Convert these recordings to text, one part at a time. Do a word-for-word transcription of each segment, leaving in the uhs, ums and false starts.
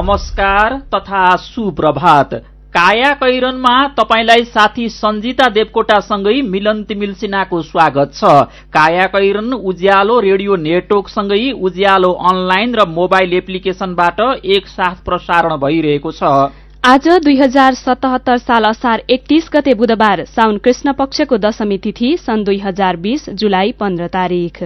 नमस्कार तथा सुप्रभात। काया कैरनमा तपाईलाई साथी सञ्जिता देवकोटासँगै मिलन तिमिल सिन्हाको स्वागत छ। काया कैरन उज्यालो रेडियो नेटवर्कसँगै उज्यालो अनलाइन र मोबाइल एप्लिकेशनबाट एकसाथ प्रसारण भइरहेको छ। आज दुई हजार सतहत्तर साल असार एकतीस गते बुधबार साउन कृष्ण पक्षको दशमी तिथि सन् दुई हजार बीस जुलाई पन्ध्र तारिक।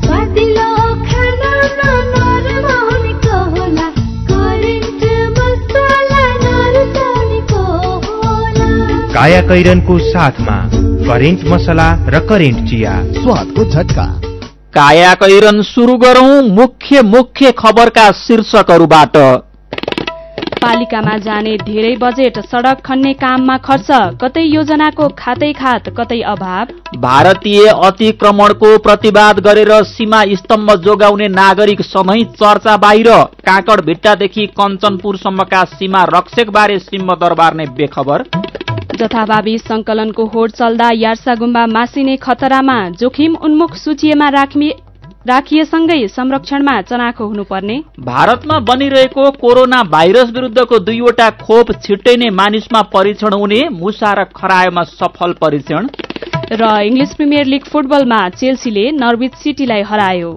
काया कैरनको साथमा करेन्ट मसला र करेन्ट चिया, स्वादको झट्का। काया कैरन सुरु गरौं मुख्य मुख्य खबरका शीर्षकहरूबाट। पालिकामा जाने धेरै बजेट सड़क खन्ने काममा खर्च, कतै योजनाको खातै खात कतै अभाव। भारतीय अतिक्रमणको प्रतिवाद गरेर सीमा स्तम्भ जोगाउने नागरिक सधैँ चर्चा बाहिर। काँकड भिट्टादेखि कञ्चनपुरसम्मका सीमा रक्षकबारे सिंहदरबार नै बेखबर। जथाभावी संकलनको होड चल्दा यार्सा गुम्बा मासिने खतरामा, जोखिम उन्मुख सूचीमा राखिएसँगै संरक्षणमा चनाखो हुनुपर्ने। भारतमा बनिरहेको कोरोना भाइरस विरुद्धको दुईवटा खोप छिट्टै नै मानिसमा परीक्षण हुने, मुसा र खरायोमा सफल परीक्षण। र इङ्ग्लिस प्रिमियर लिग फुटबलमा चेल्सीले नर्विच सिटीलाई हरायो।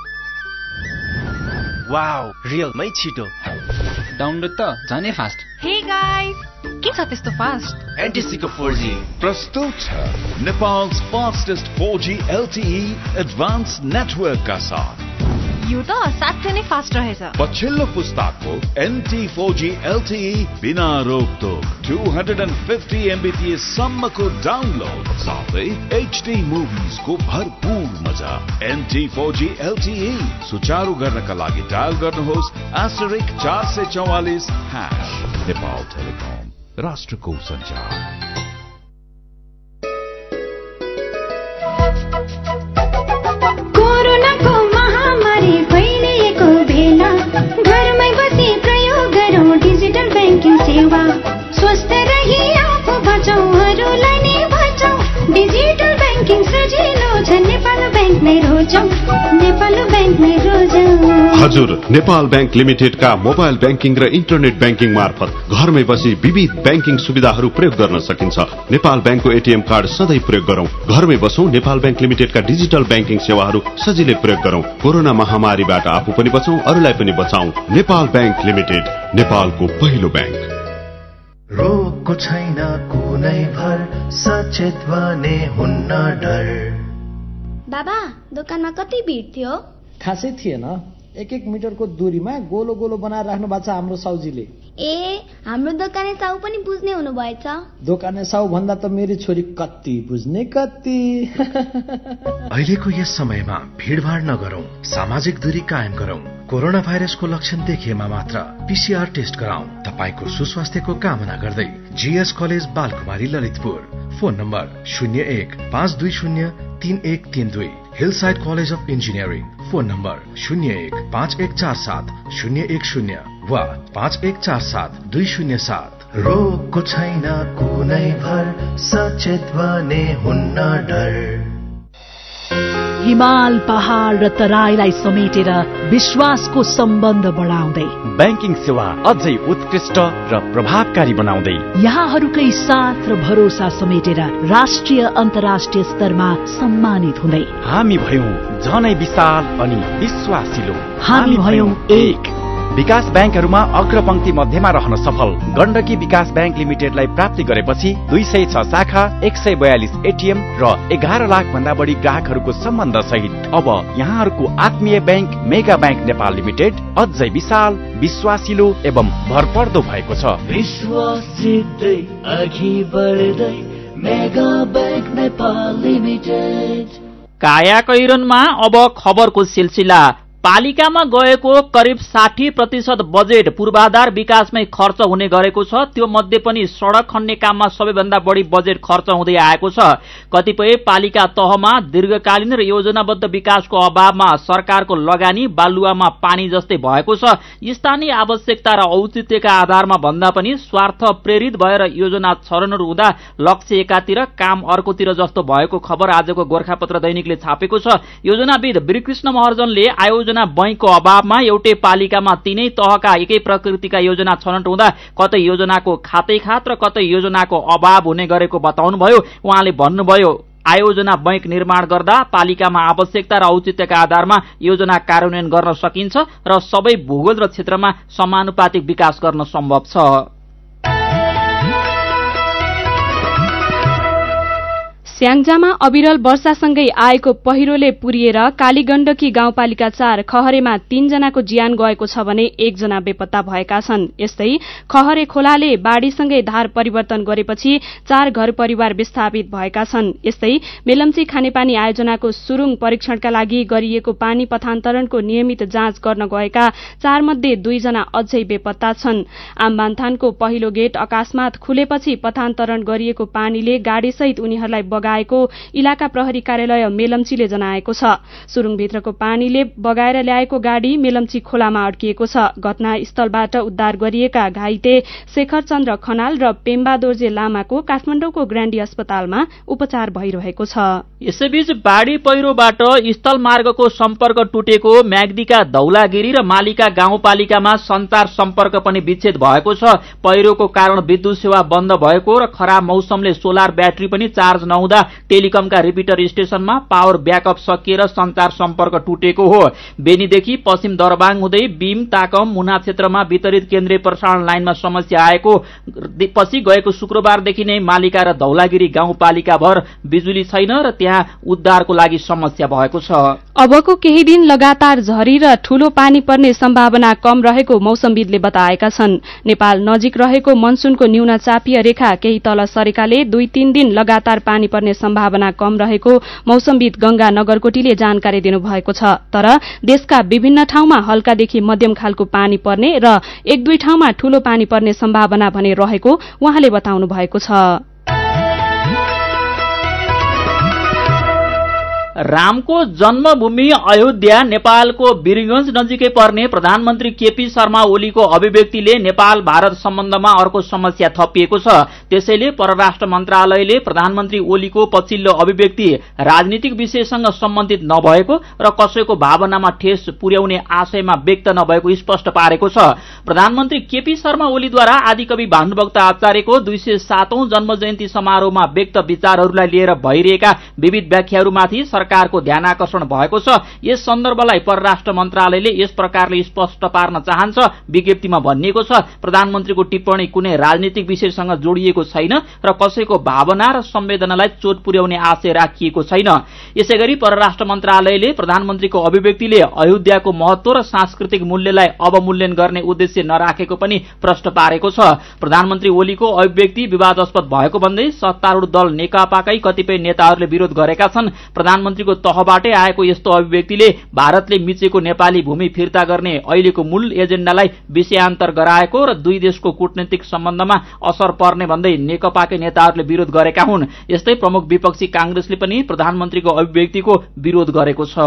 वाउ, रियलमै छिटो। डाउनलोड त झनै फास्ट। हे गाइस, के छ त्यस्तो फास्ट? एनटिसीको फोर जी प्रस्तुत छ Nepal's fastest four G L T E advance network का साथ। यो त साँच्चै नै फास्ट रहेछ। पछिल्लो पुस्ताको N T four G L T E बिना रोकटोक two hundred fifty मेगाबिट्स सम्मको डाउनलोड साथै H D मुभिज को भरपूर मजा। N T four G L T E सुचारू गर्नका लागि डायल गर्नुहोस् आस्टरिक चार सय चौवालिस ह्याश। नेपाल टेलिकम, राष्ट्रको सञ्चार। कोरोनाको महामारी फैलिएको बेला घरमै बसी प्रयोग गरौँ डिजिटल ब्याङ्किङ सेवा। स्वस्थ रही आफू बचाउ, अरूलाई नै बचाउ। डिजिटल ब्याङ्किङ सजिलो छ, नेपाल ब्याङ्क नै रोजौँ, नेपाल ब्याङ्क नै रोजौँ। हजुर, नेपाल ब्याङ्क लिमिटेडका मोबाइल ब्याङ्किङ र इन्टरनेट ब्याङ्किङ मार्फत घरमै बसी विविध ब्याङ्किङ सुविधाहरू प्रयोग गर्न सकिन्छ। नेपाल ब्याङ्कको एटीएम कार्ड सधैँ प्रयोग गरौं, घरमै बसौं। नेपाल ब्याङ्क लिमिटेडका डिजिटल ब्याङ्किङ सेवाहरू सजिलै प्रयोग गरौं। कोरोना महामारीबाट आफू पनि बचौं, अरूलाई पनि बचाउँ। नेपाल ब्याङ्क लिमिटेड, नेपालको पहिलो ब्याङ्क। रोगको छैन कुनै भर, सचेत बने हुन्न डर। बाबा, दोकानमा कति भिड थियो? खासै थिएन, एक एक मिटरको दूरीमा गोलो गोलो बनाएर राख्नु भएको छ हाम्रो साउजीले। ए, हाम्रो दोकाने साउ पनि बुझ्ने हुनु भएछ। दोकाने साउ भन्दा त मेरी छोरी कति बुझ्ने कति। अहिलेको यस समयमा भीडभाड नगरौं, सामाजिक दूरी कायम गरौं। कोरोना भाइरसको लक्षण देखिएमा मात्र पीसीआर टेस्ट गराउँ। तपाईको सुस्वास्थ्यको कामना गर्दै GS College Balkumari Lalitpur. Phone number शून्य एक पाँच दुई शून्य तीन एक तीन दुई। Hillside College of Engineering. Phone number शून्य एक पाँच एक चार सात शून्य एक शून्य वा पाँच एक चार सात दुई शून्य सात। रोगको छैन कुनै भर, सचेत बने हुन्न डर। हिमाल, पहाड र तराईलाई समेटेर विश्वासको सम्बन्ध बढाउँदै ब्याङ्किङ सेवा अझै उत्कृष्ट र प्रभावकारी बनाउँदै यहाँहरूकै साथ र भरोसा समेटेर राष्ट्रिय अन्तर्राष्ट्रिय स्तरमा सम्मानित हुँदै हामी भयौं झनै विशाल अनि विश्वासिलो। हामी भयौं एक। विकास ब्याङ्कहरूमा अग्रपंक्ति मध्यमा रहन सफल गण्डकी विकास ब्याङ्क लिमिटेडलाई प्राप्ति गरेपछि दुई सय छ शाखा, एक सय बयालिस एटीएम र एघार लाख भन्दा बढी ग्राहकहरूको सम्बन्ध सहित अब यहाँहरूको आत्मीय bank Mega Bank Nepal Limited अझै विशाल, विश्वासिलो एवं भरपर्दो भएको छ। विश्वास जित्दै अघि बढ्दै मेगा ब्याङ्क नेपाल लिमिटेड। काया कैरनमा अब खबरको सिलसिला। पालिकामा गएको करिब साठी प्रतिशत बजेट पूर्वाधार विकासमै खर्च हुने गरेको छ। त्यो मध्ये पनि सड़क खन्ने काममा सबैभन्दा बढी बजेट खर्च हुँदै आएको छ। कतिपय पालिका तहमा दीर्घकालीन र योजनाबद्ध विकासको अभावमा सरकारको लगानी बालुवामा पानी जस्तै भएको छ। स्थानीय आवश्यकता र औचित्यका आधारमा भन्दा पनि स्वार्थ प्रेरित भएर योजना छरनहरू हुँदा लक्ष्य एकातिर काम अर्कोतिर जस्तो भएको खबर आजको गोरखापत्र दैनिकले छापेको छ। योजनाविद वीरकृष्ण महर्जनले आयोजना योजना बैंकको अभावमा एउटै पालिकामा तीनै तहका एकै प्रकृतिका योजना छनौट हुँदा कतै योजनाको खातै खात र कतै योजनाको अभाव हुने गरेको बताउनुभयो। उहाँले भन्नुभयो, आयोजना बैंक निर्माण गर्दा पालिकामा आवश्यकता र औचित्यका आधारमा योजना कार्यान्वयन गर्न सकिन्छ र सबै भूगोल र क्षेत्रमा समानुपातिक विकास गर्न सम्भव छ। स्याङ्जामा अविरल वर्षासँगै आएको पहिरोले पुरिएर कालीगण्डकी गाउँपालिका चार खहरेमा तीनजनाको ज्यान गएको छ भने एकजना बेपत्ता भएका छन्। यस्तै खहरे खोलाले बाढ़ीसँगै धार परिवर्तन गरेपछि चार घर परिवार विस्थापित भएका छन्। यस्तै मेलम्ची खानेपानी आयोजनाको सुरुङ परीक्षणका लागि गरिएको पानी पथान्तरणको नियमित जाँच गर्न गएका चार मध्ये दुईजना अझै बेपत्ता छन्। आमबान्थानको पहिलो गेट अकस्मात खुलेपछि पथान्तरण गरिएको पानीले गाड़ीसहित उनीहरूलाई बगा इलाका प्रहरी कार्यालय मेलम्चीले जनाएको छ। सुरुङभित्रको पानीले बगाएर ल्याएको गाड़ी मेलम्ची खोलामा अड्किएको छ। घटनास्थलबाट उद्धार गरिएका घाइते शेखर चन्द्र खनाल र पेम्बा दोर्जे लामाको काठमाडौँको ग्रान्डी अस्पतालमा उपचार भइरहेको छ। यसैबीच बाढ़ी पहिरोबाट स्थल मार्गको सम्पर्क टुटेको म्याग्दीका धौलागिरी र मालिका गाउँपालिकामा सञ्चार सम्पर्क पनि विच्छेद भएको छ। पहिरोको कारण विद्युत सेवा बन्द भएको र खराब मौसमले सोलर ब्याट्री पनि चार्ज नहुँदा टेलिकमका रिपिटर स्टेशनमा पावर ब्याकअप सकिएर सञ्चार सम्पर्क टुटेको हो। बेनीदेखि पश्चिम दरबाङ हुँदै बीम ताकम मुना क्षेत्रमा वितरित केन्द्रीय प्रसारण लाइनमा समस्या आएको पछि गएको शुक्रबारदेखि नै मालिका र धौलागिरी गाउँपालिका भर बिजुली छैन र त्यहाँ उद्धारको लागि समस्या भएको छ। अबको केही दिन लगातार झरी र ठूलो पानी पर्ने सम्भावना कम रहेको मौसमविदले बताएका छन्। नेपाल नजिक रहेको मनसूनको न्यून चापीय रेखा केही तल सरेकाले दुई तीन दिन लगातार पानी पर्ने सम्भावना कम रहेको मौसमविद गंगा नगरकोटीले जानकारी दिनुभएको छ। तर देशका विभिन्न ठाउँमा हल्कादेखि मध्यम खालको पानी पर्ने र एक दुई ठाउँमा ठूलो पानी पर्ने सम्भावना भने रहेको उहाँले बताउनु भएको छ। रामको जन्मभूमि अयोध्या नेपालको वीरगंज नजिकै पर्ने प्रधानमन्त्री केपी शर्मा ओलीको अभिव्यक्तिले नेपाल भारत सम्बन्धमा अर्को समस्या थपिएको छ। त्यसैले परराष्ट्र मन्त्रालयले प्रधानमन्त्री ओलीको पछिल्लो अभिव्यक्ति राजनीतिक विषयसँग सम्बन्धित नभएको र कसैको भावनामा ठेस पुर्याउने आशयमा व्यक्त नभएको स्पष्ट पारेको छ। प्रधानमन्त्री केपी शर्मा ओलीद्वारा आदिकवि भानुभक्त आचार्यको दुई सय सातौं जन्म जयन्ती समारोहमा व्यक्त विचारहरूलाई लिएर भइरहेका विविध व्याख्याहरूमाथि सरकारको ध्यानाकर्षण भएको छ। यस सन्दर्भलाई परराष्ट्र मन्त्रालयले यस प्रकारले स्पष्ट पार्न चाहन्छ। विज्ञप्तिमा भनिएको छ, प्रधानमन्त्रीको टिप्पणी कुनै राजनीतिक विषयसँग जोडिएको छैन र कसैको भावना र संवेदनालाई चोट पुर्याउने आशय राखिएको छैन। यसैगरी परराष्ट्र मन्त्रालयले प्रधानमन्त्रीको अभिव्यक्तिले अयोध्याको महत्व र सांस्कृतिक मूल्यलाई अवमूल्यन गर्ने उद्देश्य नराखेको पनि प्रश्न पारेको छ। प्रधानमन्त्री ओलीको अभिव्यक्ति विवादास्पद भएको भन्दै सत्तारूढ दल नेकपाकै कतिपय नेताहरूले विरोध गरेका छन्। प्रधानमन्त्रीको तहबाटै आएको यस्तो अभिव्यक्तिले भारतले मिचेको नेपाली भूमि फिर्ता गर्ने अहिलेको मूल एजेण्डालाई विषयान्तर गराएको र दुई देशको कूटनीतिक सम्बन्धमा असर पर्ने भन्दै नेकपाकै नेताहरूले विरोध गरेका हुन्। यस्तै प्रमुख विपक्षी कांग्रेसले पनि प्रधानमन्त्रीको अभिव्यक्तिको विरोध गरेको छ।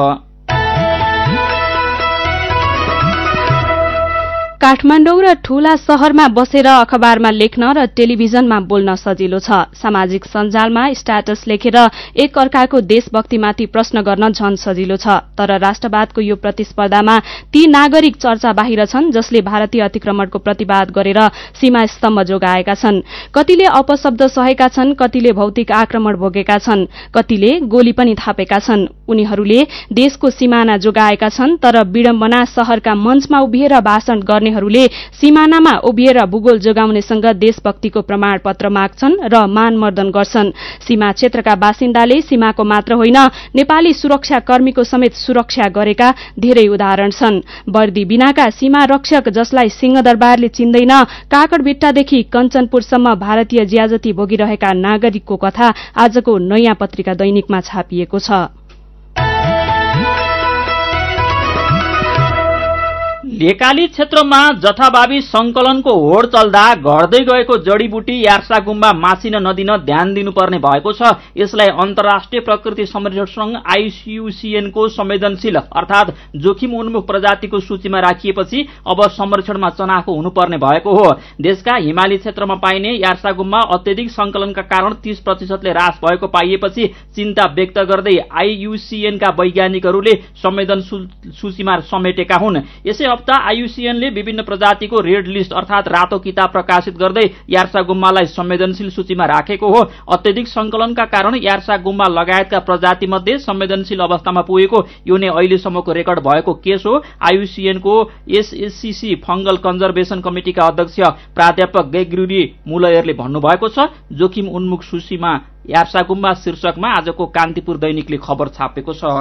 काठमाडौँ र ठूला शहरमा बसेर अखबारमा लेख्न र टेलिभिजनमा बोल्न सजिलो छ। सामाजिक सञ्जालमा स्ट्याटस लेखेर एक अर्काको देशभक्तिमाथि प्रश्न गर्न झन सजिलो छ। तर राष्ट्रवादको यो प्रतिस्पर्धामा ती नागरिक चर्चा बाहिर छन् जसले भारतीय अतिक्रमणको प्रतिवाद गरेर सीमा स्तम्भ जोगाएका छन्। कतिले अपशब्द सहेका छन्, कतिले भौतिक आक्रमण भोगेका छन्, कतिले गोली पनि थापेका छन्। उनीहरूले देशको सिमाना जोगाएका छन्। तर विडम्बना शहरका मञ्चमा उभिएर भाषण गर्ने हरूले सीमानामा उभिएर भूगोल जोगाउनेसँग देशभक्तिको प्रमाणपत्र माग्छन् र मानमर्दन गर्छन्। सीमा क्षेत्रका बासिन्दाले सीमाको मात्र होइन नेपाली सुरक्षाकर्मीको समेत सुरक्षा गरेका धेरै उदाहरण छन्। वर्दी बिनाका सीमा रक्षक जसलाई सिंहदरबारले चिन्दैन, काकडभिट्टादेखि कञ्चनपुरसम्म भारतीय ज्याजती भोगिरहेका नागरिकको कथा आजको नयाँ पत्रिका दैनिकमा छापिएको छ। लेकाली क्षेत्रमा जथाभावी संकलनको होड चल्दा घट्दै गएको जडीबुटी यार्सा गुम्बा मासिन नदिन ध्यान दिनुपर्ने भएको छ। यसलाई अन्तर्राष्ट्रिय प्रकृति संरक्षण संघ आईयूसीएनको संवेदनशील अर्थात जोखिम उन्मुख प्रजातिको सूचीमा राखिएपछि अब संरक्षणमा चनाखो हुनुपर्ने भएको हो। देशका हिमाली क्षेत्रमा पाइने यार्सा गुम्बा अत्यधिक संकलनका कारण तीस प्रतिशतले ह्रास भएको पाइएपछि चिन्ता व्यक्त गर्दै आईयूसीएनका वैज्ञानिकहरूले संवेदनशील सूचीमा समेटेका हुन्। यसै हप्ता आईयूसीएनले विभिन्न प्रजातिको रेड लिस्ट अर्थात रातो किताब प्रकाशित गर्दै यार्सा गुम्बालाई संवेदनशील सूचीमा राखेको हो। अत्यधिक संकलनका कारण यार्सा गुम्बा लगायतका प्रजाति मध्ये संवेदनशील अवस्थामा पुगेको यो नै अहिलेसम्मको रेकर्ड भएको केस हो। आईयूसीएनको एसएससीसी फंगल कन्जर्भेसन कमिटिका अध्यक्ष प्राध्यापक गैग्रुरी मुलयरले भन्नुभएको छ। जोखिम उन्मुख सूचीमा यार्सा गुम्बा शीर्षकमा आजको कान्तिपुर दैनिकले खबर छापेको छ।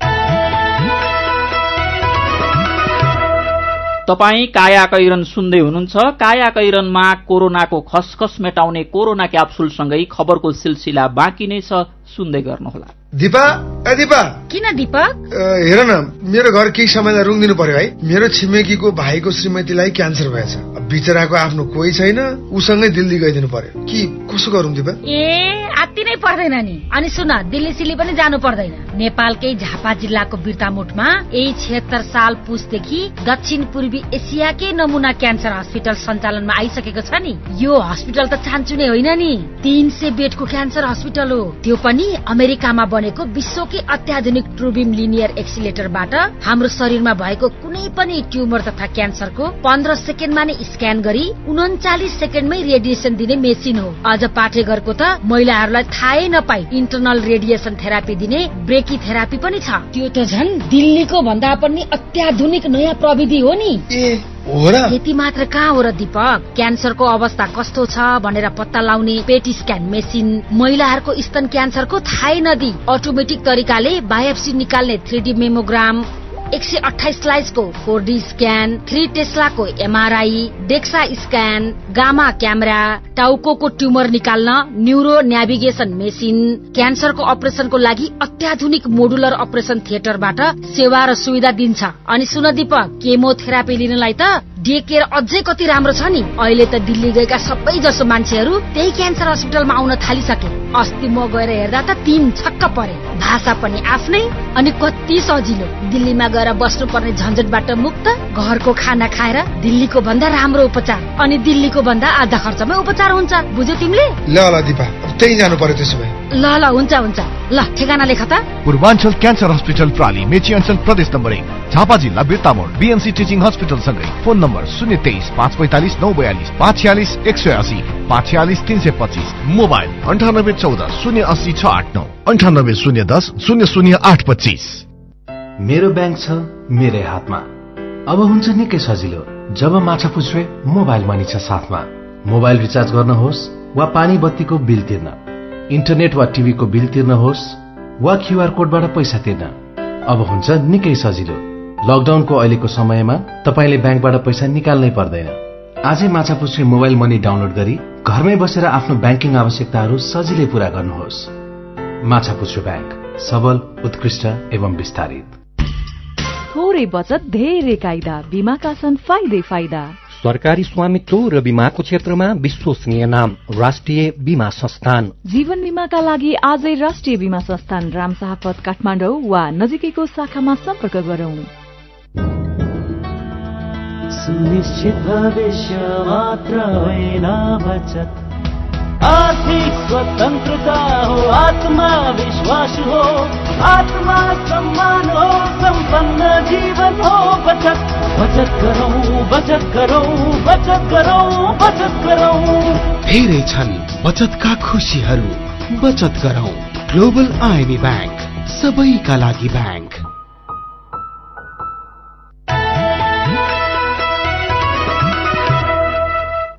तपाई काया कैरन सुन्दै हुनुहुन्छ। काया कैरनमा कोरोनाको खसखस मेटाउने कोरोना क्याप्सुलसँगै खबरको सिलसिला बाँकी नै छ, सुन्दै गर्नुहोला। दिपा ए दिपा किन दीपक हेर न, मेरो घर केही समयलाई रुङ्दिनु पर्यो है। मेरो छिमेकीको भाइको श्रीमतीलाई क्यान्सर भएछ। बिचराको आफ्नो कोही छैन, उसँगै दिल्ली गइदिनु पर्यो कि कसो गरौँ दिपा? ए आत्ति नै पर्दैन नि। अनि सुन, दिल्ली सिल्ली पनि जानु पर्दैन। नेपालकै झापा जिल्लाको बिर्तामोटमा यही छिहत्तर साल पुसदेखि दक्षिण पूर्वी एसियाकै नमुना क्यान्सर हस्पिटल सञ्चालनमा आइसकेको छ नि। यो हस्पिटल त छान्चुने होइन नि, तीन सय बेडको क्यान्सर हस्पिटल हो। त्यो पनि अमेरिकामा बनेको विश्वकै अत्याधुनिक ट्रुबिम लिनियर एक्सिलेटरबाट हाम्रो शरीरमा भएको कुनै पनि ट्युमर तथा क्यान्सरको पन्ध्र सेकेन्डमा नै स्क्यान गरी उन्चालिस सेकेन्डमै रेडिएसन दिने मेसिन हो। अझ पाठेघरको त महिलाहरूलाई थाहै नपाई इन्टरनल रेडिएसन थेरापी दिने ब्रेकी थेरापी पनि छ। त्यो त झन् दिल्लीको भन्दा पनि अत्याधुनिक नयाँ प्रविधि हो नि। यति मात्र कहाँ हो र दीपक, क्यान्सरको अवस्था कस्तो छ भनेर पत्ता लगाउने पेट स्क्यान मेसिन, महिलाहरूको स्तन क्यान्सरको थाहै नदी अटोमेटिक तरिकाले बायोप्सी निकाल्ने थ्री डी मेमोग्राम, एक सय अठाइस स्लाइसको फोर डी स्क्यान, थ्री टेस्लाको MRI, DEXA scan, gamma camera, टाउकोको ट्युमर निकाल्न न्यूरो नेभिगेसन मेसिन, क्यान्सरको अपरेसनको लागि अत्याधुनिक मोडुलर अपरेसन थिएटरबाट सेवा र सुविधा दिन्छ। अनि सुन दीपक, केमोथेरापी लिनलाई त डे केयर अझै कति राम्रो छ नि। अहिले त दिल्ली गएका सबै जसो मान्छेहरू त्यही क्यान्सर हस्पिटलमा आउन थालिसके। अस्ति म गएर हेर्दा त तीन छक्क परे। भाषा पनि आफ्नै अनि कति सजिलो। दिल्लीमा गएर बस्नुपर्ने झन्झटबाट मुक्त, घरको खाना खाएर दिल्लीको भन्दा राम्रो उपचार, अनि दिल्लीको भन्दा आधा खर्चमै उपचार हुन्छ। बुझ्यौ तिमीले? ल ल दिपा, त्यही जानु पर्यो त्यसो भए। ल ल हुन्छ हुन्छ। ल ठेगाना लेख त। पूर्वाञ्चल क्यान्सर हस्पिटल प्राली, मेची अञ्चल प्रदेश नम्बर एक, झापा जिल्ला बिर्तामोड, बीएमसी टिचिङ हस्पिटल सँगै। फोन नम्बर शून्य तेइस पाँच पैंतालिस नौ बयालिस पाँच छयालिस एक सय असी पाँच छयालिस तीन सय पच्चिस। मोबाइल अन्ठानब्बे चौध शून्य अस्सी छ आठ नौ अन्ठानब्बे शून्य दस शून्य शून्य आठ पच्चिस। मेरो ब्याङ्क छ मेरै हातमा। अब हुन्छ निकै सजिलो जब माछा पुछ्रे मोबाइल मनी छ साथमा। मोबाइल रिचार्ज गर्नुहोस् वा पानी बत्तीको बिल तिर्न, इन्टरनेट वा टिभीको बिल तिर्नुहोस् वा क्यूआर कोडबाट पैसा तिर्न। अब हुन्छ निकै सजिलो। लकडाउनको अहिलेको समयमा तपाईले ब्याङ्कबाट पैसा निकाल्नै पर्दैन। आजै माछा पुछ्रे मोबाइल मनी डाउनलोड गरी घरमै बसेर आफ्नो ब्याङ्किङ आवश्यकताहरू सजिलै पूरा गर्नुहोस्। माछा पुछ्रे ब्याङ्क, सबल, उत्कृष्ट एवं विस्तारित। थोरै बचत धेरै कायदा, बीमाका छन् फाइदै फाइदा। सरकारी स्वामित्व र बीमाको क्षेत्रमा विश्वसनीय नाम राष्ट्रिय बीमा संस्थान। जीवन बीमाका लागि आजै राष्ट्रिय बीमा संस्थान रामशाहपथ काठमाडौँ वा नजिकैको शाखामा सम्पर्क गरौं। सुनिश्चित भविष्य मात्र होइन बचत, आर्थिक स्वतन्त्रता हो, आत्मविश्वास हो, आत्मा सम्मान हो, सम्पन्न जीवन हो। बचत बचत गरौँ, बचत गरौँ, बचत गरौँ, बचत गरौँ। धेरै छन् बचतका खुशीहरू, बचत गरौँ। ग्लोबल आइएमए ब्याङ्क, सबैका लागि ब्याङ्क।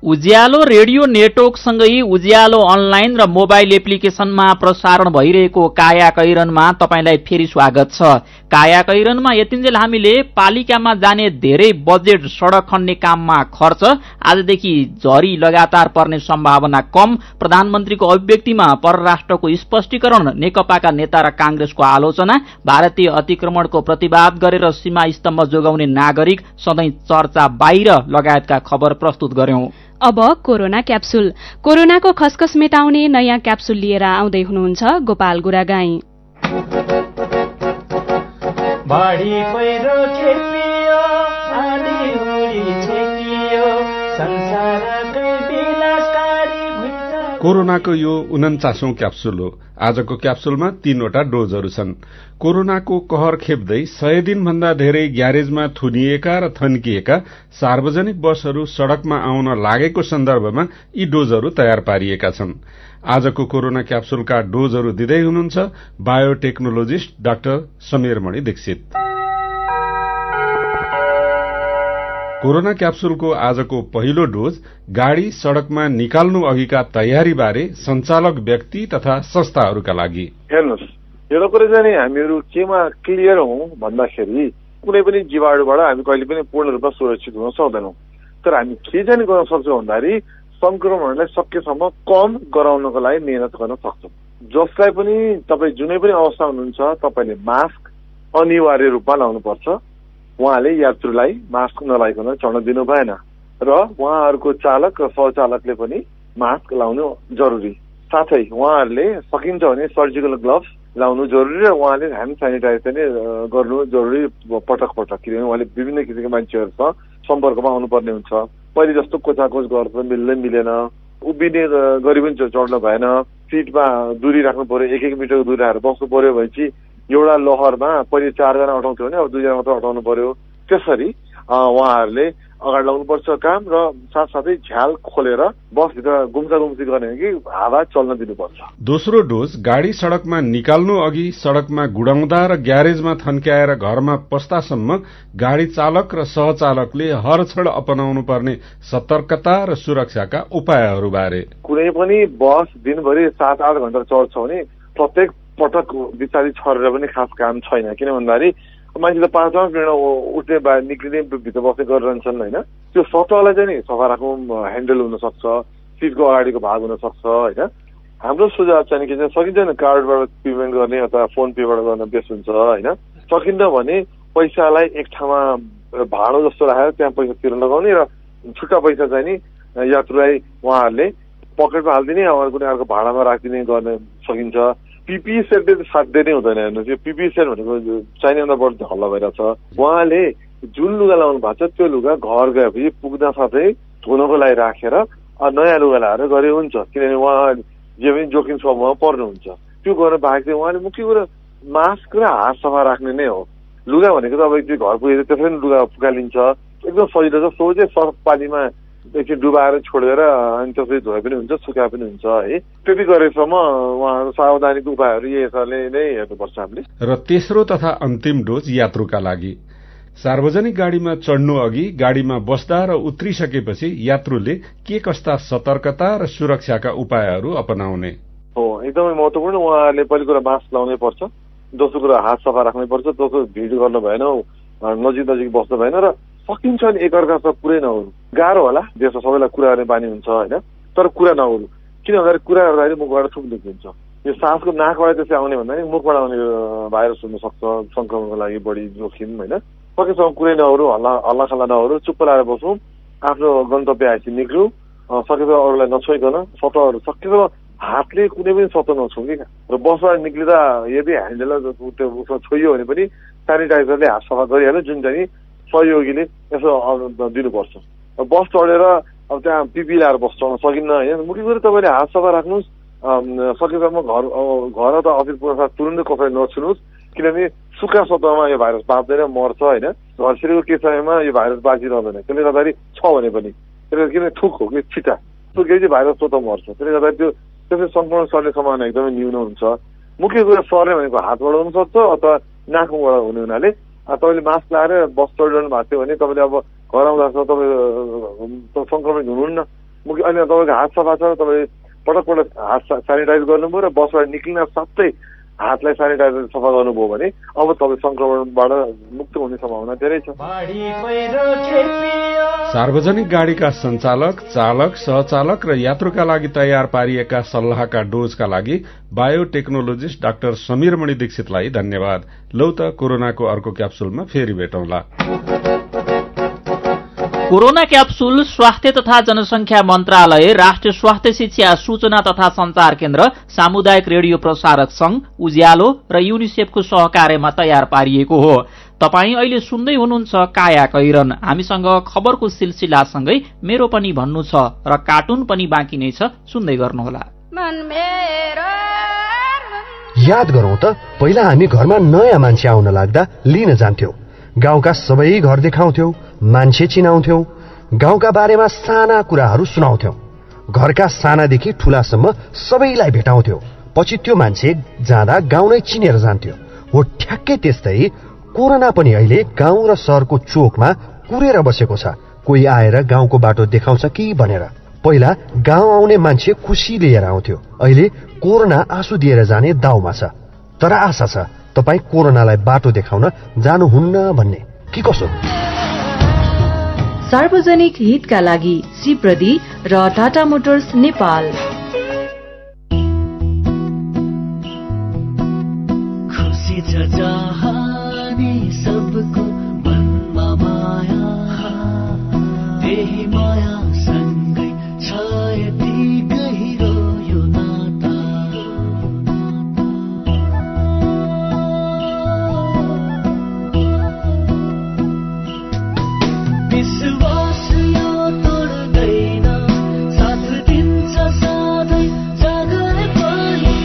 उज्यालो रेडियो नेटवर्कसँगै उज्यालो अनलाइन र मोबाइल एप्लिकेशनमा प्रसारण भइरहेको काया कैरनमा तपाईंलाई फेरि स्वागत छ। काया कैरनमा यतिन्जेल हामीले पालिकामा जाने धेरै बजेट सड़क खन्ने काममा खर्च, आजदेखि झरी लगातार पर्ने सम्भावना कम, प्रधानमन्त्रीको अभिव्यक्तिमा परराष्ट्रको स्पष्टीकरण, नेकपाका नेता र कांग्रेसको आलोचना, भारतीय अतिक्रमणको प्रतिवाद गरेर सीमा स्तम्भ जोगाउने नागरिक, सधैँ चर्चा बाहिर लगायतका खबर प्रस्तुत गर्यौं। अब कोरोना क्याप्सुल। कोरोनाको खसखस मेटाउने नयाँ क्याप्सुल लिएर आउँदै हुनुहुन्छ गोपाल गुरागाई। बाढी पहिरो खेपियो, आँधी हुरी छेकियो, संसारकै विनाशकारी भुइँचालो। कोरोनाको यो उन्चासौं क्याप्सुल हो। आजको क्याप्सुलमा तीनवटा डोजहरू छन्। कोरोनाको कहर खेप्दै सय दिन भन्दा धेरै ग्यारेजमा थुनिएका र थन्किएका सार्वजनिक बसहरू सड़कमा आउन लागेको सन्दर्भमा यी डोजहरू तयार पारिएका छन्। आजको कोरोना क्याप्सुलका डोजहरू दिँदै हुनुहुन्छ biotechnologist doctor Samirmani Dixit. Corona क्याप्सुलको आजको पहिलो डोज गाड़ी सड़कमा निकाल्नु अघिका तयारीबारे संचालक व्यक्ति तथा संस्थाहरूका लागि। हेर्नुहोस्, एउटा कुरा चाहिँ हामीहरू केमा क्लियर हौं भन्दाखेरि कुनै पनि जीवाणुबाट हामी कहिले पनि पूर्ण रूपमा सुरक्षित हुन सक्दैनौं। तर हामी के चाहिँ गर्न सक्छौं भन्दाखेरि संक्रमणलाई सकेसम्म कम गराउनको लागि मेहनत गर्न सक्छौं। जसलाई पनि तपाईँ जुनै पनि अवस्था हुनुहुन्छ तपाईँले मास्क अनिवार्य रूपमा लाउनुपर्छ। उहाँले यात्रुलाई मास्क नलाइकन चढ्न दिनु भएन र उहाँहरूको चालक र सहचालकले पनि मास्क लाउनु जरुरी। साथै उहाँहरूले सकिन्छ भने सर्जिकल ग्लोभ्स लाउनु जरुरी र उहाँले ह्यान्ड सेनिटाइज पनि गर्नु जरुरी पटक पटक, किनभने उहाँले विभिन्न किसिमका मान्छेहरूसँग सम्पर्कमा आउनुपर्ने हुन्छ। पहिले जस्तो कोचाकोच गर्छ मिल्दै मिलेन, उभिने गरी पनि चढ्नु भएन, सिटमा दूरी राख्नु पर्यो, एक एक मिटरको दूरी राखेर बस्नु पर्यो भनेपछि एउटा लहरमा पहिले चारजना अटाउँथ्यो भने अब दुईजना मात्र अटाउनु पर्यो। त्यसरी उहाँहरूले अगाडि लाउनुपर्छ काम र साथसाथै झ्याल खोलेर बसभित्र गुम्सा गुम्सी गर्ने कि हावा चल्न दिनुपर्छ। दोस्रो डोज गाड़ी सड़कमा निकाल्नु अघि सड़कमा गुडाउँदा र ग्यारेजमा थन्क्याएर घरमा पस्दासम्म गाड़ी चालक र सहचालकले हर क्षण अपनाउनु पर्ने सतर्कता र सुरक्षाका उपायहरूबारे। कुनै पनि बस दिनभरि सात आठ घण्टा चढ्छ भने प्रत्येक पटक बिस्तारै छरेर पनि खास काम छैन। किन भन्दाखेरि मान्छे त पाँच पाँच मिनट उठ्ने बाहिर निक्लिने भित्र बस्ने गरिरहन्छन् होइन। त्यो सतहलाई चाहिँ नि सफा राख्नु ह्यान्डल हुन सक्छ, सिटको अगाडिको भाग हुन सक्छ होइन। हाम्रो सुझाव चाहिँ के चाहिँ सकिँदैन कार्डबाट पेमेन्ट गर्ने अथवा फोन पेबाट गर्न बेस्ट हुन्छ होइन। सकिन्न भने पैसालाई एक ठाउँमा भाडो जस्तो राखेर त्यहाँ पैसा तिर्न लगाउने र छुट्टा पैसा चाहिँ नि यात्रुलाई उहाँहरूले पकेटमा हालिदिने अरू कुनै अर्को भाडामा राखिदिने गर्न सकिन्छ। पीपीई सेटले त साध्य नै हुँदैन। हेर्नुहोस्, यो पीपीई सेट भनेको चाहिनेभन्दा बढी हल्ला भइरहेछ। उहाँले जुन लुगा लाउनु भएको छ त्यो लुगा घर गएपछि पुग्दा साथै धुनको लागि राखेर नयाँ लुगा लगाएर गरे हुन्छ, किनभने उहाँ जे पनि जोखिम समूहमा पर्नुहुन्छ। त्यो गर्न बाहेक चाहिँ उहाँले मुख्य कुरा मास्क र हात सफा राख्ने नै हो। लुगा भनेको त अब त्यो घर पुगेर त्यसरी लुगा फुकालिन्छ, एकदम सजिलो छ। सो चाहिँ सर्फ पानीमा एकछिन डुबाएर छोडेर अनि त्यसरी धोए पनि हुन्छ, सुकाए पनि हुन्छ है। त्यति गरेसम्म उहाँहरू सावधानीको उपायहरू यही हिसाबले नै हेर्नुपर्छ हामीले। र तेस्रो तथा अन्तिम डोज यात्रुका लागि। सार्वजनिक गाड़ीमा चढ्नु अघि गाड़ीमा बस्दा र उत्रिसकेपछि यात्रुले के कस्ता सतर्कता र सुरक्षाका उपायहरू अपनाउने हो एकदमै महत्त्वपूर्ण। उहाँहरूले पहिलो कुरा मास्क लाउनै पर्छ, दोस्रो कुरा हात सफा राख्नै पर्छ, दोस्रो भिड गर्नु भएन, नजिक नजिक बस्नु भएन र सकिन्छ भने एकअर्कासँग कुरै नहुनु। गाह्रो होला, देशमा सबैलाई कुरा गर्ने बानी हुन्छ होइन, तर कुरा नहुनु। किन भन्दाखेरि कुरा गर्दाखेरि मुखबाट थुक निक्लिन्छ। यो सासको नाकबाट त्यसै आउने भन्दा नि मुखबाट आउने भाइरस हुन सक्छ, संक्रमणको लागि बढी जोखिम होइन। सकेसम्म कुरै नहुनु, हल्ला हल्ला खल्ला नहुनु, चुप्प लगाएर बसौँ, आफ्नो गन्तव्य आएपछि निक्लौँ, सकेसम्म अरूलाई नछोइकन सतहहरू सकेसम्म हातले कुनै पनि सतह नछौँ कि। र बसबाट निक्लिँदा यदि ह्यान्डल त्यो उसमा छोइयो भने पनि सेनिटाइजरले हात सफा गरिहाल्यो, जुन चाहिँ सहयोगीले यसो दिनुपर्छ। बस चढेर अब त्यहाँ पिपी लगाएर बस चढ्न सकिन्न होइन। मुख्य कुरो तपाईँले हात सफा राख्नुहोस्, सकेसम्म घर घर त अफिस पुग्न तुरन्तै कसैले नछुनुहोस्, किनभने सुक्खा सतहमा यो भाइरस बाँच्दैन, मर्छ होइन। घरसिरेको के समयमा यो भाइरस बाँचिरहँदैन, त्यसले गर्दाखेरि छ भने पनि त्यसले किन थुक हो कि छिटा थुकेपछि भाइरस स्वतः मर्छ। त्यसले गर्दाखेरि त्यो त्यसले संक्रमण सर्ने सम्भावना एकदमै न्यून हुन्छ। मुख्य कुरा सर्ने भनेको हातबाट हुनसक्छ अथवा नाकबाट हुने हुनाले तपाईँले मास्क लगाएर बस चढिरहनु भएको थियो भने तपाईँले अब घर आउँदा तपाईँ संक्रमित हुनुहुन्न, अनि तपाईँको हात सफा छ, तपाईँ पटक पटक हात सेनिटाइज गर्नुभयो र बसबाट निक्लिन साथै हातलाई सेनिटाइजर सफा गर्नुभयो भने अब तपाईँ संक्रमणबाट मुक्त हुने सम्भावना धेरै छ। सार्वजनिक गाडीका सञ्चालक, चालक, सहचालक र यात्रुका लागि तयार पारिएका सल्लाहका डोजका लागि बायोटेक्नोलोजिस्ट डाक्टर समीरमणि दीक्षितलाई धन्यवाद। लौ त कोरोनाको अर्को क्याप्सुलमा फेरि भेटौँला। कोरोना क्याप्सुल स्वास्थ्य तथा जनसंख्या मन्त्रालय, राष्ट्रिय स्वास्थ्य शिक्षा सूचना तथा संचार केन्द्र, सामुदायिक रेडियो प्रसारक संघ, उज्यालो र युनिसेफको सहकार्यमा तयार पारिएको हो। तपाई अहिले सुन्दै हुनुहुन्छ काया कैरन। हामीसँग खबरको सिलसिलासँगै मेरो पनि भन्नु छ र कार्टुन पनि बाँकी नै छ, सुन्दै गर्नुहोला। याद गरौं त, पहिला हामी घरमा नयाँ मान्छे आउन लाग्दा लिन जान्थ्यौ, गाउँका सबै घर देखाउँथ्यौ, मान्छे चिनाउँथ्यौ, गाउँका बारेमा साना कुराहरू सुनाउँथ्यौ, घरका सानादेखि ठूलासम्म सबैलाई भेटाउँथ्यौ। पछि त्यो मान्छे जाँदा गाउँ नै चिनेर जान्थ्यो। हो ठ्याक्कै त्यस्तै कोरोना पनि अहिले गाउँ र शहरको चोकमा कुरेर बसेको छ। कोही आएर गाउँको बाटो देखाउँछ कि भनेर। पहिला गाउँ आउने मान्छे खुसी लिएर आउँथ्यो, अहिले कोरोना आँसु दिएर जाने दाउमा छ। तर आशा छ तपाई कोरोनालाई बाटो देखाउन जानुहुन्न भन्ने, कि कसो? सार्वजनिक हितका लागि सिप्रदी र टाटा मोटर्स नेपाल। खुसी छ जहानी सबको मनमा माया, त्यही माया सँगै छ यति गहिरो यो नाता। विश्वास यो तोड्दैन, साथ दिन्छ सधैँ जगै पनि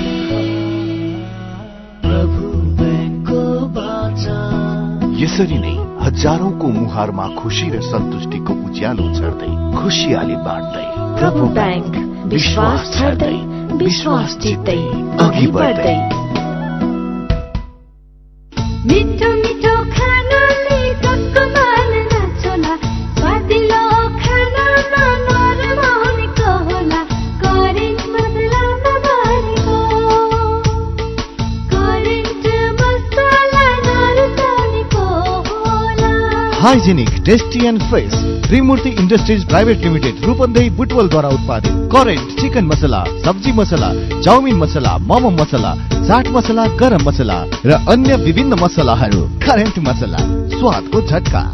प्रभु बैंकको बाचा। यसरी नै हजारौंको मुहारमा खुशी र सन्तुष्टिको उज्यालो छर्दै, खुशियाली बाँड्दै प्रभु बैंक, विश्वास छर्दै, विश्वास जित्दै, अघि बढ्दै। मिठो मिठो खानाले कसको मन नछोला, स्वादिलो खानामा नरमाउनेको होला, करेन्ट मसलामा भरेको, करेन्ट मसला नरुचाउनेको होला। Hygienic, tasty and fresh Trimurti Industries Private Limited Rupandehi बुटवलद्वारा उत्पादित करेन्ट चिकन मसला, सब्जी मसला, चाउमिन मसला, मोमो मसला, चाट मसला, गरम मसला र अन्य विभिन्न मसलाहरू। करेन्ट मसला, स्वादको झट्का।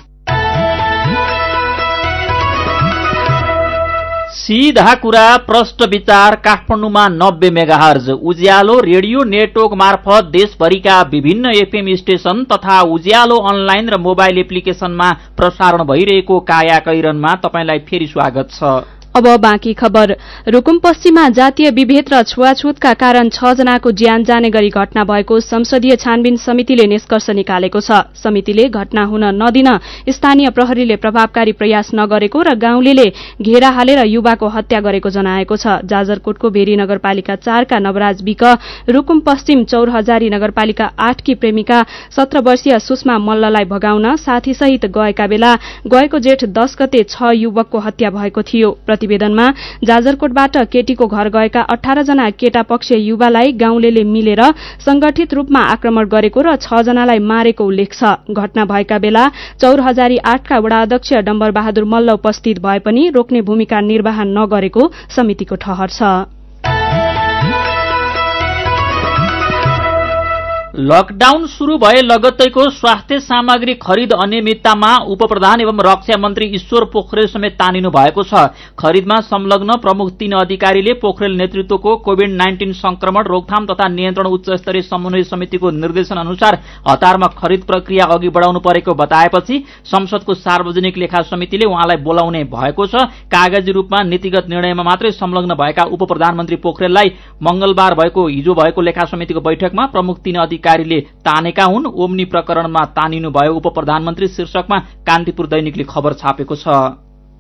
सीधा कुरा, प्रष्ट विचार, काठमाडौँमा नब्बे मेगाहर्ज उज्यालो रेडियो नेटवर्क मार्फत देशभरिका विभिन्न एफएम स्टेशन तथा उज्यालो अनलाइन र मोबाइल एप्लिकेशनमा प्रसारण भइरहेको काया कैरनमा तपाईंलाई फेरि स्वागत छ। अब बाँकी खबर। रुकुम पश्चिममा जातीय विभेद र छुवाछुतका कारण छ जनाको ज्यान जाने गरी घटना भएको संसदीय छानबिन समितिले निष्कर्ष निकालेको छ। समितिले घटना हुन नदिन स्थानीय प्रहरीले प्रभावकारी प्रयास नगरेको र गाउँलेले घेरा हालेर युवाको हत्या गरेको जनाएको छ। जाजरकोटको भेरी नगरपालिका चारका नवराज विक, रुकुम पश्चिम चौरहजारी नगरपालिका आठकी प्रेमिका सत्र वर्षीय सुषमा मल्ललाई भगाउन साथीसहित गएका बेला गएको जेठ दश गते छ युवकको हत्या भएको थियो। प्रतिवेदनमा जाजरकोटबाट केटीको घर गएका अठार जना केटा पक्ष युवालाई गाउँलेले मिलेर संगठित रूपमा आक्रमण गरेको र छ जनालाई मारेको उल्लेख छ। घटना भएका बेला चौरहजारी आठका वडा अध्यक्ष डम्बर बहादुर मल्ल उपस्थित भए पनि रोक्ने भूमिका निर्वाह नगरेको समितिको ठहर छ। लकडाउन शुरू भए लगत्तैको स्वास्थ्य सामग्री खरिद अनियमिततामा उपप्रधान एवं रक्षा मन्त्री ईश्वर पोखरेल समेत तानिनु भएको छ। खरिदमा संलग्न प्रमुख तीन अधिकारीले पोखरेल नेतृत्वको कोविड नाइन्टीन संक्रमण रोकथाम तथा नियन्त्रण उच्च स्तरीय समन्वय समितिको निर्देशन अनुसार हतारमा खरिद प्रक्रिया अघि बढ़ाउनु परेको बताएपछि संसदको सार्वजनिक लेखा समितिले उहाँलाई बोलाउने भएको छ। कागजी रूपमा नीतिगत निर्णयमा मात्रै संलग्न भएका उप प्रधानमन्त्री पोखरेललाई मंगलबार भएको हिजो भएको लेखा समितिको बैठकमा प्रमुख तीन अधिकारीले तानेका हुन्। ओम्नी प्रकरणमा तानिनु भयो उप प्रधानमन्त्री शीर्षकमा कान्तिपुर दैनिकले खबर छापेको छ।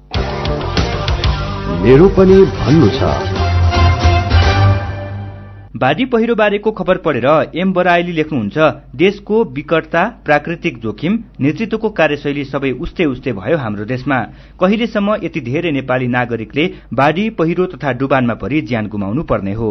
मेरो पनि भन्नु छ। बाढी पहिरो बारेको खबर पढेर एम बराइली लेख्नुहुन्छ, देशको विकटता, प्राकृतिक जोखिम, नेतृत्वको कार्यशैली सबै उस्तै उस्तै भयो हाम्रो देशमा। कहिलेसम्म यति धेरै नेपाली नागरिकले बाढी पहिरो तथा डुबानमा परि ज्यान गुमाउनु पर्ने हो?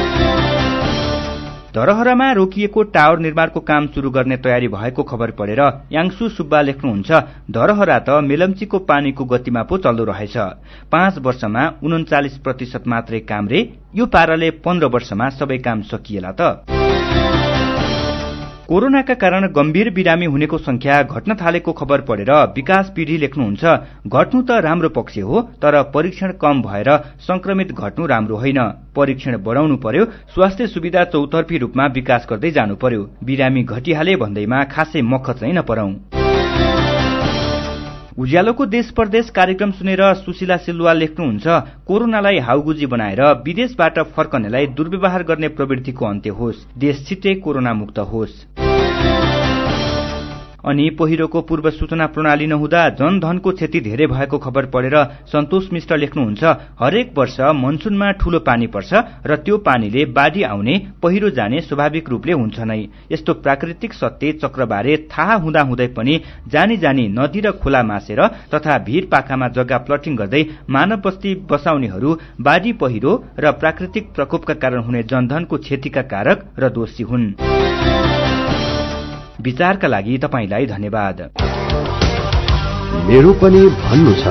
धरहरामा रोकिएको टावर निर्माणको काम शुरू गर्ने तयारी भएको खबर पढेर याङसु सुब्बा लेख्नुहुन्छ, धरहरा त मेलम्चीको पानीको गतिमा पो चल्दो रहेछ। पाँच वर्षमा उन्चालिस प्रतिशत मात्रै काम रे, यो पाराले पन्ध्र वर्षमा सबै काम सकिएला त। कोरोनाका कारण गम्भीर बिरामी हुनेको संख्या घट्न थालेको खबर पढेर विकास पीढी लेख्नुहुन्छ, घट्नु त राम्रो पक्ष हो, तर परीक्षण कम भएर संक्रमित घट्नु राम्रो होइन। परीक्षण बढाउनु पर्यो, स्वास्थ्य सुविधा चौतर्फी रूपमा विकास गर्दै जानु पर्यो। बिरामी घटिहाले भन्दैमा खासै मख चाहिँ नपरौं। उज्यालोको देश परदेश कार्यक्रम सुनेर सुशीला सिलवाल लेख्नुहुन्छ, कोरोनालाई हाउगुजी बनाएर विदेशबाट फर्कनेलाई दुर्व्यवहार गर्ने प्रवृत्तिको अन्त्य होस्, देश छिट्टै कोरोना मुक्त होस्। अनि पहिरोको पूर्व सूचना प्रणाली नहुँदा जनधनको क्षति धेरै भएको खबर पढेर सन्तोष मिश्र लेख्नुहुन्छ, हरेक वर्ष मनसुनमा ठूलो पानी पर्छ र त्यो पानीले बाढी आउने, पहिरो जाने स्वाभाविक रूपले हुन्छ नै। यस्तो प्राकृतिक सत्य चक्रबारे थाहा हुँदाहुँदै पनि जानी जानी नदी र खोला मासेर तथा भीर पाखामा जग्गा प्लटिङ गर्दै मानव बस्ती बसाउनेहरू बाढी पहिरो र प्राकृतिक प्रकोपका कारण हुने जनधनको क्षतिका कारक र दोषी हुन्। विचारका लागि तपाईलाई धन्यवाद। मेरो पनि भन्नु छ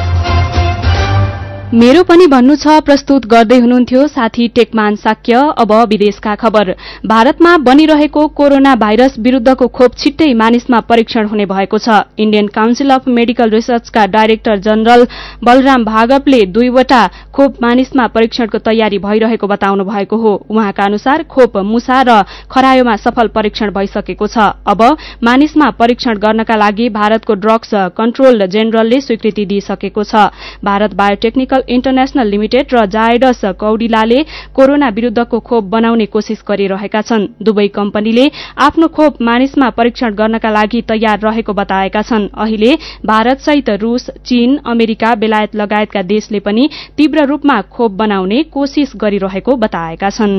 मेरो पनि भन्नु छ प्रस्तुत गर्दै हुनुहुन्थ्यो साथी टेकमान साक्य। अब विदेशका खबर। भारतमा बनिरहेको कोरोना भाइरस विरूद्धको खोप छिट्टै मानिसमा परीक्षण हुने भएको छ। इण्डियन काउन्सिल अफ मेडिकल रिसर्चका डाइरेक्टर जनरल बलराम भागवतले दुईवटा खोप मानिसमा परीक्षणको तयारी भइरहेको बताउनु भएको हो। उहाँका अनुसार खोप मुसा र खरायोमा सफल परीक्षण भइसकेको छ। अब मानिसमा परीक्षण गर्नका लागि भारतको ड्रग्स कन्ट्रोल जेनरलले स्वीकृति दिइसकेको छ। भारत बायोटेक्निकल इन्टरनेशनल लिमिटेड र जायडस कौडिलाले कोरोना विरूद्धको खोप बनाउने कोशिश गरिरहेका छन्। दुवै कम्पनीले आफ्नो खोप मानिसमा परीक्षण गर्नका लागि तयार रहेको बताएका छन्। अहिले भारतसहित रूस, चीन, अमेरिका, बेलायत लगायतका देशले पनि तीव्र रूपमा खोप बनाउने कोशिश गरिरहेको बताएका छन्।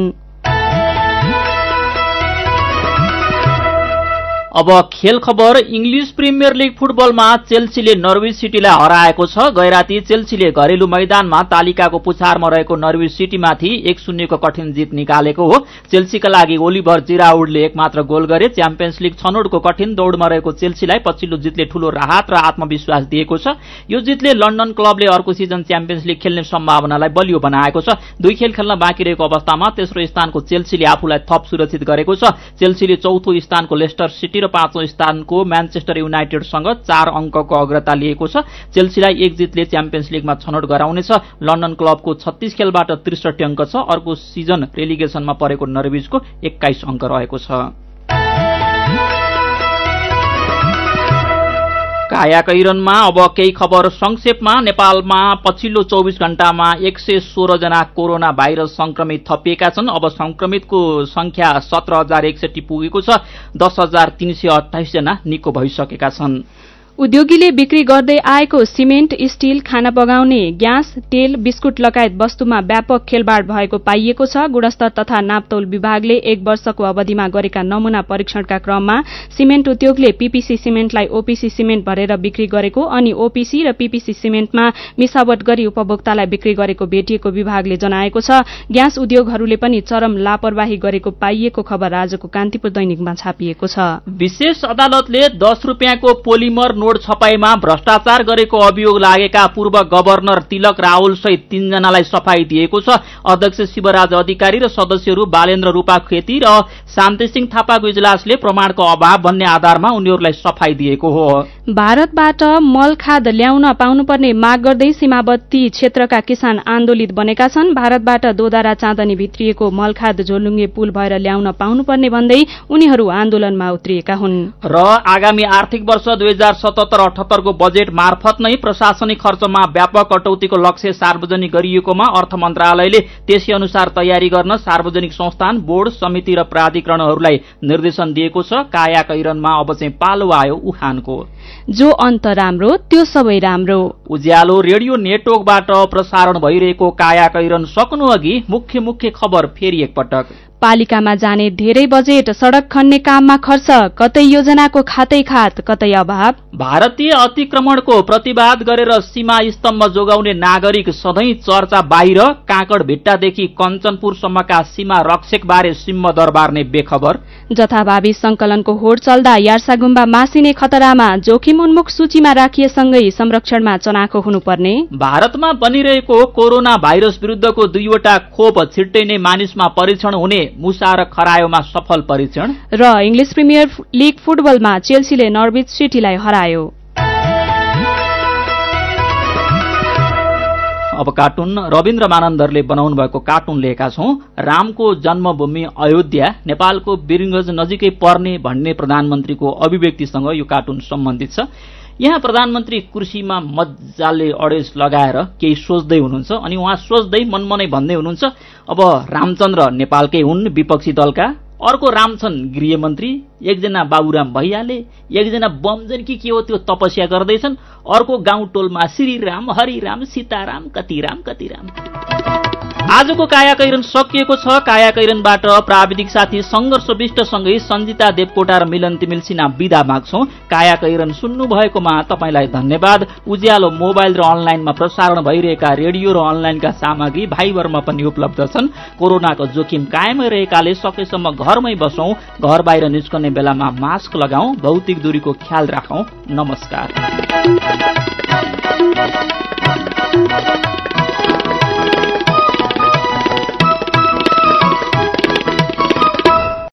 अब खेल खबर। इंग्लिश प्रिमियर लीग फुटबलमा चेल्सीले नर्विच सिटीलाई हराएको छ। गैराती चेल्सीले घरेलु मैदानमा तालिकाको पुछारमा रहेको नर्विच सिटीमाथि एक शून्यको कठिन जित निकालेको हो। चेल्सीका लागि ओलिभर जिराउडले एक मात्र गोल गरे। च्याम्पियन्स लीग छनौटको कठिन दौड़मा रहेको चेल्सीलाई पछिल्लो जितले ठूलो राहत र आत्मविश्वास दिएको छ। यो जितले लन्डन क्लबले अर्को सिजन च्याम्पियन्स लीग खेल्ने सम्भावनालाई बलियो बनाएको छ। दुई खेल खेल्न बाँकी रहेको अवस्थामा तेस्रो स्थानको चेल्सीले आफूलाई थप सुरक्षित गरेको छ। चेल्सीले चौथो स्थानको लेस्टर सिटी र पाँचौं स्थानको म्यानचेस्टर युनाइटेडसँग चार अंकको अग्रता लिएको छ। चेल्सीलाई एक जितले च्याम्पियन्स लीगमा छनौट गराउनेछ। लन्डन क्लबको छत्तीस खेलबाट त्रिसठी अंक छ। अर्को सिजन रेलिगेशनमा परेको नर्विचको एक्काइस अंक रहेको छ। कायाकैरनमा अब केही खबर संक्षेपमा। नेपालमा पछिल्लो चौबीस घण्टामा एक सय सोह्र जना कोरोना भाइरस संक्रमित थपिएका छन्। अब संक्रमितको संख्या सत्र हजार एकसठी पुगेको छ। दस हजार तीन सय अठाइस जना निको भइसकेका छन्। उद्योगीले बिक्री गर्दै आएको सिमेन्ट, स्टील, खाना पकाउने ग्यास, तेल, बिस्कुट लगायत वस्तुमा व्यापक खेलबाड भएको पाइएको छ। गुणस्तर तथा नापतौल विभागले एक वर्षको अवधिमा गरेका नमूना परीक्षणका क्रममा सिमेन्ट उद्योगले पीपीसी सिमेन्टलाई ओपीसी सिमेन्ट भरेर बिक्री गरेको अनि ओपीसी र पीपीसी सिमेन्टमा मिसावट गरी उपभोक्तालाई बिक्री गरेको भेटिएको विभागले जनाएको छ। ग्यास उद्योगहरूले पनि चरम लापरवाही गरेको पाइएको खबर आजको कान्तिपुर दैनिकमा छापिएको छ। विशेष अदालतले दस रुपियाँको पोलिमर नोट छपाईमा भ्रष्टाचार गरेको अभियोग लागेका पूर्व गभर्नर तिलक राहुल सहित तीनजनालाई सफाई दिएको छ। अध्यक्ष शिवराज अधिकारी र सदस्यहरू बालेन्द्र रूपा खेती र शान्तिसिंह थापाको इजलासले प्रमाणको अभाव भन्ने आधारमा उनीहरूलाई सफाई दिएको हो। भारतबाट मल खाद ल्याउन पाउनुपर्ने माग गर्दै सीमावर्ती क्षेत्रका किसान आन्दोलित बनेका छन्। भारतबाट दोधारा चाँदनी भित्रिएको मल खाद झोलुङ्गे पुल भएर ल्याउन पाउनुपर्ने भन्दै उनीहरू आन्दोलनमा उत्रिएका हुन्। र आगामी आर्थिक वर्ष दुई हजार सतहत्तर अठहत्तरको बजेट मार्फत नै प्रशासनिक खर्चमा व्यापक कटौतीको लक्ष्य सार्वजनिक गरिएकोमा अर्थ मन्त्रालयले त्यसै अनुसार तयारी गर्न सार्वजनिक संस्थान, बोर्ड, समिति र प्राधिकरणहरूलाई निर्देशन दिएको छ। कायाकैरनमा अब चाहिँ पालो आयो उखानको। जो अन्त राम्रो त्यो सबै राम्रो। उज्यालो रेडियो नेटवर्कबाट प्रसारण भइरहेको काया कैरन सक्नु अघि मुख्य मुख्य खबर फेरि एकपटक। पालिकामा जाने धेरै बजेट सड़क खन्ने काममा खर्च, कतै योजनाको खातै खात कतै अभाव। भारतीय अतिक्रमणको प्रतिवाद गरेर सीमा स्तम्भ जोगाउने नागरिक सधैँ चर्चा बाहिर, काँकड भिट्टादेखि कञ्चनपुरसम्मका सीमा रक्षकबारे सिम्म दरबार्ने बेखबर। जथाभावी संकलनको होड चल्दा यार्सागुम्बा मासिने खतरामा, जोखिम उन्मुख सूचीमा राखिएसँगै संरक्षणमा चनाखो हुनुपर्ने। भारतमा बनिरहेको कोरोना भाइरस विरुद्धको दुईवटा खोप छिट्टै नै मानिसमा परीक्षण हुने, मुसा र खरायोमा सफल परीक्षण। र इंग्लिश प्रिमियर लीग फुटबलमा चेल्सीले नर्विच सिटीलाई हरायो। अब कार्टुन रविन्द्र मानन्दरले बनाउनु भएको कार्टुन लिएका छौं। रामको जन्मभूमि अयोध्या नेपालको वीरगंज नजिकै पर्ने भन्ने प्रधानमन्त्रीको अभिव्यक्तिसँग यो कार्टुन सम्बन्धित छ। यहाँ प्रधानमन्त्री कुर्सीमा मजाले अडेस लगाएर केही सोच्दै हुनुहुन्छ अनि उहाँ सोच्दै मनमनै भन्दै हुनुहुन्छ, अब रामचन्द्र नेपालकै हुन् विपक्षी दलका, अर्को राम छन् गृहमन्त्री, एकजना बाबुराम भैयाले, एकजना बमजन कि के हो त्यो तपस्या गर्दैछन्, अर्को गाउँ टोलमा श्रीराम हरिराम सीताराम कति राम कति राम। आजको काया कैरन सकिएको छ। काया कैरनबाट प्राविधिक साथी संघर्ष विष्टसँगै सञ्जिता देवकोटा र मिलन तिमिल सिन्हा बिदा माग्छौं। काया कैरन सुन्नु भएकोमा तपाईलाई धन्यवाद। उज्यालो मोबाइल र अनलाइनमा प्रसारण भइरहेका रेडियो र अनलाइनका सामग्री भाइबरमा पनि उपलब्ध छन्। कोरोनाको जोखिम कायमै रहेकाले सकेसम्म घरमै बसौं, घर बाहिर निस्कने बेलामा मास्क लगाऊ, भौतिक दूरीको ख्याल राखौं। नमस्कार।